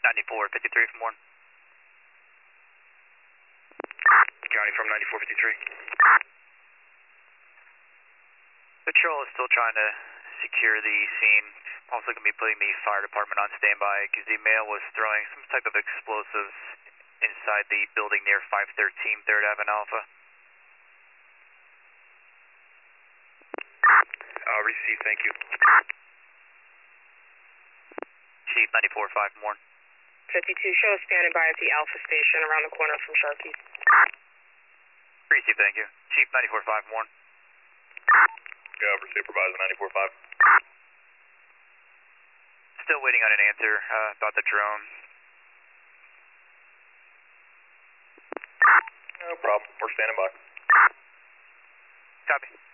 9453 from 1. County from 9453. Patrol is still trying to secure the scene. Also going to be putting the fire department on standby because the male was throwing some type of explosives inside the building near 513 3rd Ave Alpha. Received, thank you. Chief 94-5 from 1. 52, show us standing by at the Alpha Station around the corner from Sharky's. Received, thank you. Chief 94-5 from 1. Go over, supervisor 94-5. Still waiting on an answer about the drone. No problem, we're standing by. Copy.